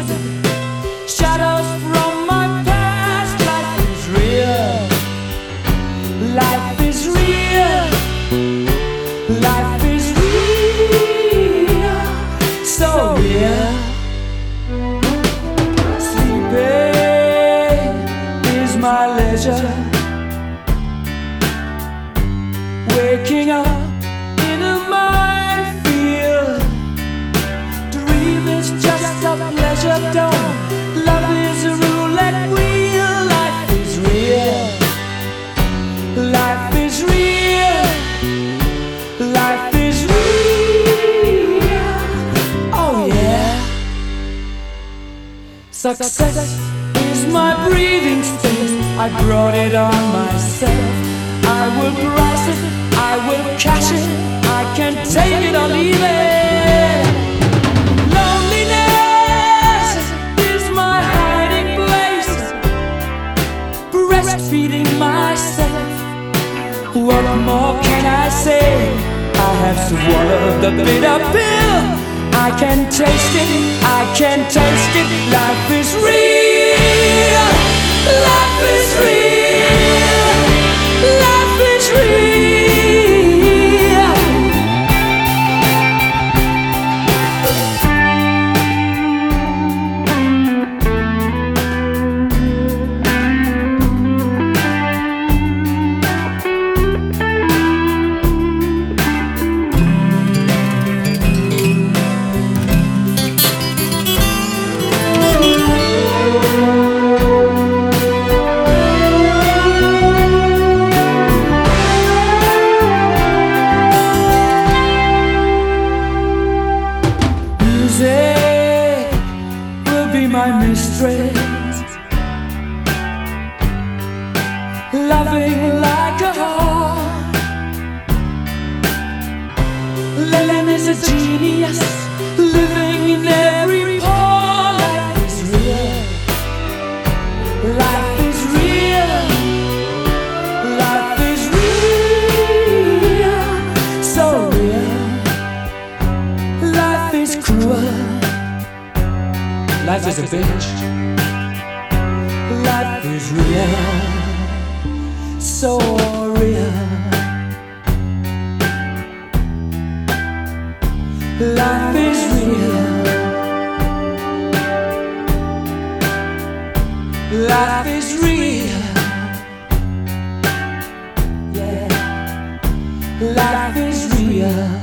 shadows from my past. Life is real. Life is real. Life is real. So real. Sleeping is my leisure. Waking up in a minefield. Dream is just a pleasure dome. Love is a roulette wheel. Life is real. Life is real. Life is real. Oh yeah. Success is my breathing space. I brought it on myself. I will price it, I will cash it. I can take it or leave it. Loneliness is my hiding place. Breastfeeding myself. What more can I say? I have swallowed the bitter pill. I can taste it, I can taste it. Life is real. Life is real. Life is real. Music will be my mistress, loving like a heart. Lennon is a genius, living in every pore. Life is real. Life is real. Life is real. So real. Life is cruel. Life is a bitch. Life is real. So real. Life is real. Life is real. Yeah. Life is real.